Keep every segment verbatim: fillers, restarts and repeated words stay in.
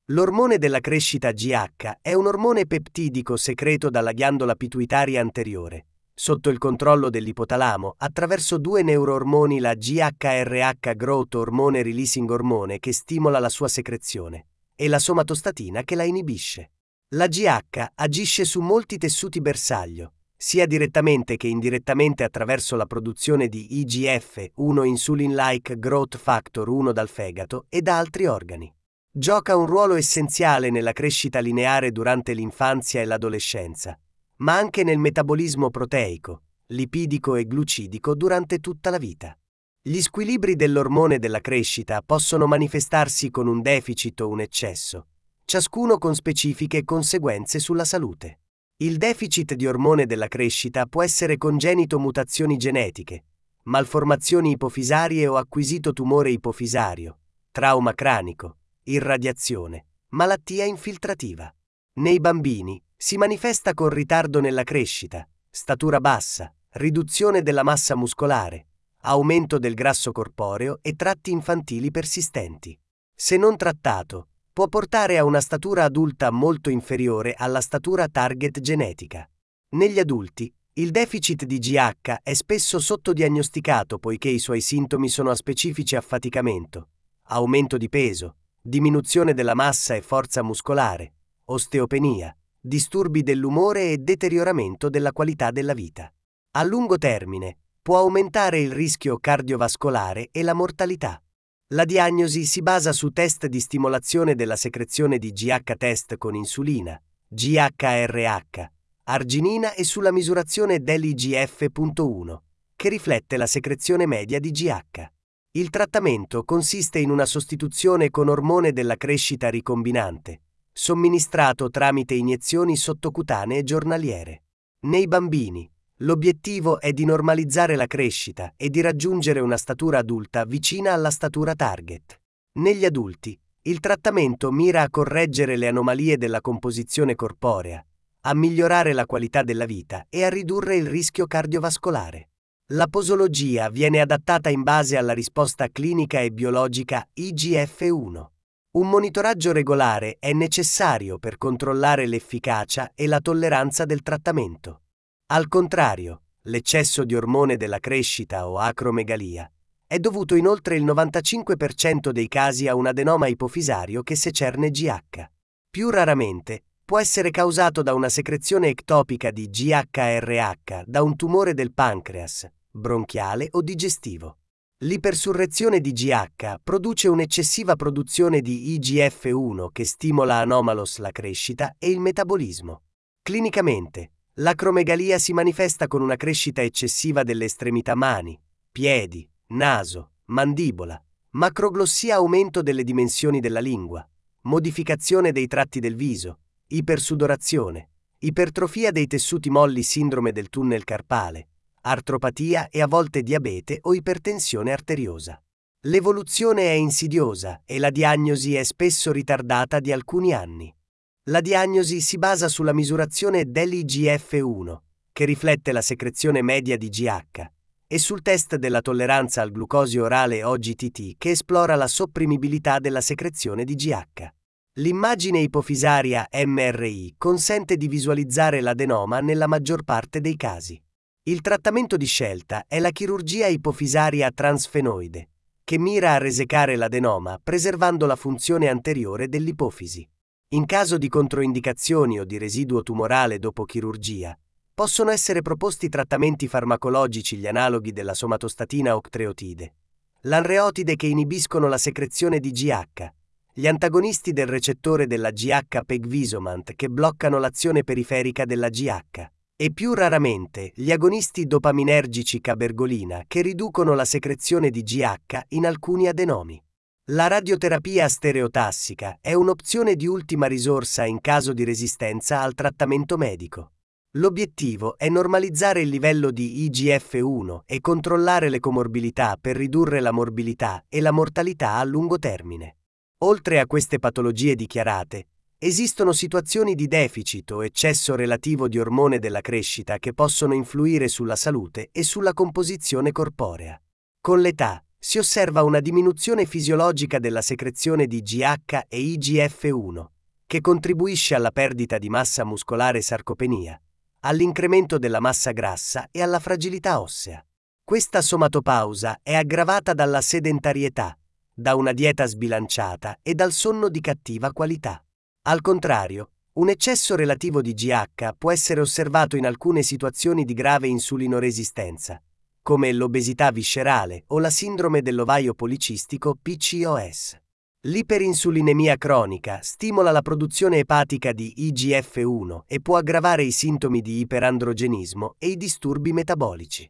L'ormone della crescita G H è un ormone peptidico secreto dalla ghiandola pituitaria anteriore, sotto il controllo dell'ipotalamo, attraverso due neuroormoni, la G H R H Growth Hormone Releasing Hormone che stimola la sua secrezione, e la somatostatina che la inibisce. La G H agisce su molti tessuti bersaglio, sia direttamente che indirettamente attraverso la produzione di I G F uno Insulin-like Growth Factor uno dal fegato e da altri organi. Gioca un ruolo essenziale nella crescita lineare durante l'infanzia e l'adolescenza, ma anche nel metabolismo proteico, lipidico e glucidico durante tutta la vita. Gli squilibri dell'ormone della crescita possono manifestarsi con un deficit o un eccesso, ciascuno con specifiche conseguenze sulla salute. Il deficit di ormone della crescita può essere congenito, mutazioni genetiche, malformazioni ipofisarie o acquisito tumore ipofisario, trauma cranico, irradiazione, malattia infiltrativa. Nei bambini si manifesta con ritardo nella crescita, statura bassa, riduzione della massa muscolare, aumento del grasso corporeo e tratti infantili persistenti. Se non trattato, può portare a una statura adulta molto inferiore alla statura target genetica. Negli adulti, il deficit di G H è spesso sottodiagnosticato poiché i suoi sintomi sono aspecifici: affaticamento, aumento di peso, diminuzione della massa e forza muscolare, osteopenia, disturbi dell'umore e deterioramento della qualità della vita. A lungo termine, può aumentare il rischio cardiovascolare e la mortalità. La diagnosi si basa su test di stimolazione della secrezione di G H test con insulina, G H R H, arginina e sulla misurazione dell'I G F uno, che riflette la secrezione media di G H. Il trattamento consiste in una sostituzione con ormone della crescita ricombinante, somministrato tramite iniezioni sottocutanee giornaliere. Nei bambini, l'obiettivo è di normalizzare la crescita e di raggiungere una statura adulta vicina alla statura target. Negli adulti, il trattamento mira a correggere le anomalie della composizione corporea, a migliorare la qualità della vita e a ridurre il rischio cardiovascolare. La posologia viene adattata in base alla risposta clinica e biologica I G F uno. Un monitoraggio regolare è necessario per controllare l'efficacia e la tolleranza del trattamento. Al contrario, l'eccesso di ormone della crescita o acromegalia è dovuto in oltre il novantacinque per cento dei casi a un adenoma ipofisario che secerne G H. Più raramente, può essere causato da una secrezione ectopica di G H R H, da un tumore del pancreas, bronchiale o digestivo. L'ipersurrezione di G H produce un'eccessiva produzione di I G F uno che stimola anomalos la crescita e il metabolismo. Clinicamente, l'acromegalia si manifesta con una crescita eccessiva delle estremità mani, piedi, naso, mandibola, macroglossia, aumento delle dimensioni della lingua, modificazione dei tratti del viso, ipersudorazione, ipertrofia dei tessuti molli, sindrome del tunnel carpale, artropatia e a volte diabete o ipertensione arteriosa. L'evoluzione è insidiosa e la diagnosi è spesso ritardata di alcuni anni. La diagnosi si basa sulla misurazione dell'I G F uno, che riflette la secrezione media di G H, e sul test della tolleranza al glucosio orale O G T T, che esplora la sopprimibilità della secrezione di G H. L'immagine ipofisaria M R I consente di visualizzare l'adenoma nella maggior parte dei casi. Il trattamento di scelta è la chirurgia ipofisaria transfenoide, che mira a resecare l'adenoma preservando la funzione anteriore dell'ipofisi. In caso di controindicazioni o di residuo tumorale dopo chirurgia, possono essere proposti trattamenti farmacologici, gli analoghi della somatostatina octreotide, l'anreotide che inibiscono la secrezione di G H, gli antagonisti del recettore della G H pegvisomant che bloccano l'azione periferica della G H, e più raramente gli agonisti dopaminergici cabergolina che riducono la secrezione di G H in alcuni adenomi. La radioterapia stereotassica è un'opzione di ultima risorsa in caso di resistenza al trattamento medico. L'obiettivo è normalizzare il livello di I G F uno e controllare le comorbilità per ridurre la morbilità e la mortalità a lungo termine. Oltre a queste patologie dichiarate, esistono situazioni di deficit o eccesso relativo di ormone della crescita che possono influire sulla salute e sulla composizione corporea. Con l'età, si osserva una diminuzione fisiologica della secrezione di G H e I G F uno, che contribuisce alla perdita di massa muscolare e sarcopenia, all'incremento della massa grassa e alla fragilità ossea. Questa somatopausa è aggravata dalla sedentarietà, da una dieta sbilanciata e dal sonno di cattiva qualità. Al contrario, un eccesso relativo di G H può essere osservato in alcune situazioni di grave insulinoresistenza, come l'obesità viscerale o la sindrome dell'ovaio policistico P C O S. L'iperinsulinemia cronica stimola la produzione epatica di I G F uno e può aggravare i sintomi di iperandrogenismo e i disturbi metabolici.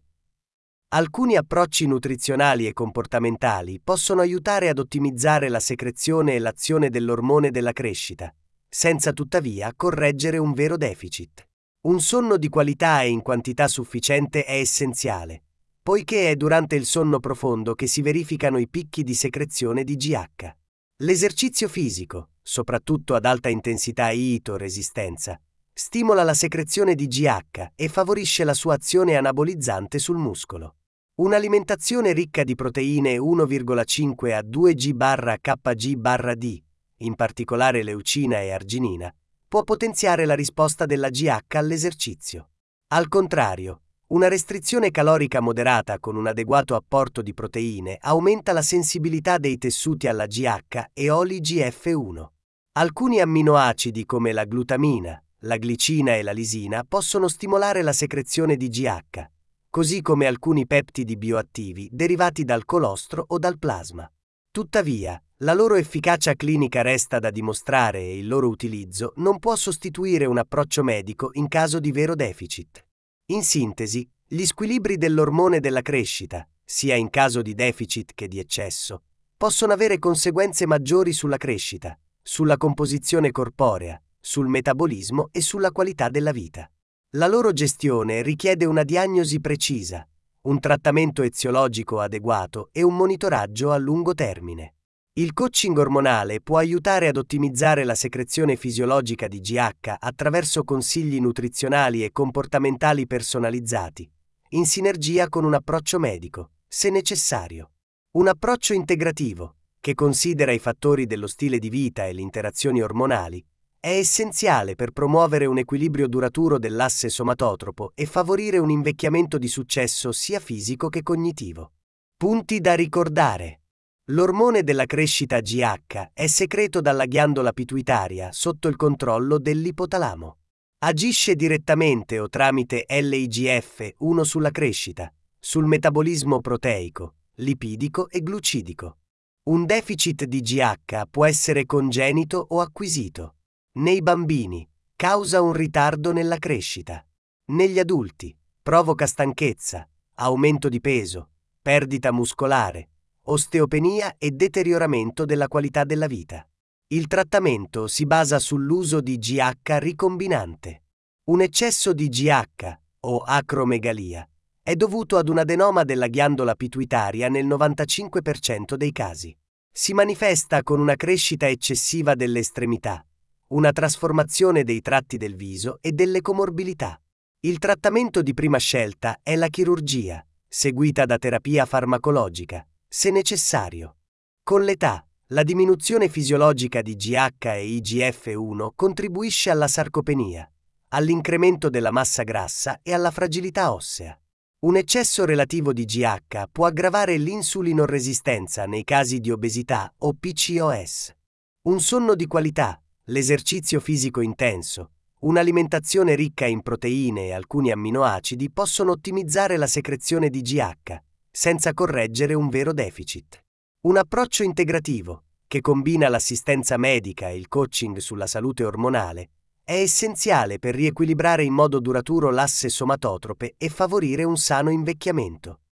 Alcuni approcci nutrizionali e comportamentali possono aiutare ad ottimizzare la secrezione e l'azione dell'ormone della crescita, senza tuttavia correggere un vero deficit. Un sonno di qualità e in quantità sufficiente è essenziale, poiché è durante il sonno profondo che si verificano i picchi di secrezione di G H. L'esercizio fisico, soprattutto ad alta intensità e ito-resistenza, stimola la secrezione di G H e favorisce la sua azione anabolizzante sul muscolo. Un'alimentazione ricca di proteine uno virgola cinque a due G K G D, in particolare leucina e arginina, può potenziare la risposta della G H all'esercizio. Al contrario, una restrizione calorica moderata con un adeguato apporto di proteine aumenta la sensibilità dei tessuti alla G H e oli G F uno. Alcuni amminoacidi come la glutamina, la glicina e la lisina possono stimolare la secrezione di G H, così come alcuni peptidi bioattivi derivati dal colostro o dal plasma. Tuttavia, la loro efficacia clinica resta da dimostrare e il loro utilizzo non può sostituire un approccio medico in caso di vero deficit. In sintesi, gli squilibri dell'ormone della crescita, sia in caso di deficit che di eccesso, possono avere conseguenze maggiori sulla crescita, sulla composizione corporea, sul metabolismo e sulla qualità della vita. La loro gestione richiede una diagnosi precisa, un trattamento eziologico adeguato e un monitoraggio a lungo termine. Il coaching ormonale può aiutare ad ottimizzare la secrezione fisiologica di G H attraverso consigli nutrizionali e comportamentali personalizzati, in sinergia con un approccio medico, se necessario. Un approccio integrativo, che considera i fattori dello stile di vita e le interazioni ormonali, è essenziale per promuovere un equilibrio duraturo dell'asse somatotropo e favorire un invecchiamento di successo sia fisico che cognitivo. Punti da ricordare. L'ormone della crescita G H è secreto dalla ghiandola pituitaria sotto il controllo dell'ipotalamo. Agisce direttamente o tramite L I G F uno sulla crescita, sul metabolismo proteico, lipidico e glucidico. Un deficit di G H può essere congenito o acquisito. Nei bambini, causa un ritardo nella crescita. Negli adulti, provoca stanchezza, aumento di peso, perdita muscolare, osteopenia e deterioramento della qualità della vita. Il trattamento si basa sull'uso di G H ricombinante. Un eccesso di G H, o acromegalia, è dovuto ad un adenoma della ghiandola pituitaria nel novantacinque per cento dei casi. Si manifesta con una crescita eccessiva delle estremità, una trasformazione dei tratti del viso e delle comorbilità. Il trattamento di prima scelta è la chirurgia, seguita da terapia farmacologica, se necessario. Con l'età, la diminuzione fisiologica di G H e I G F uno contribuisce alla sarcopenia, all'incremento della massa grassa e alla fragilità ossea. Un eccesso relativo di G H può aggravare l'insulinoresistenza nei casi di obesità o P C O S. Un sonno di qualità, l'esercizio fisico intenso, un'alimentazione ricca in proteine e alcuni amminoacidi possono ottimizzare la secrezione di G H, senza correggere un vero deficit. Un approccio integrativo, che combina l'assistenza medica e il coaching sulla salute ormonale, è essenziale per riequilibrare in modo duraturo l'asse somatotrope e favorire un sano invecchiamento.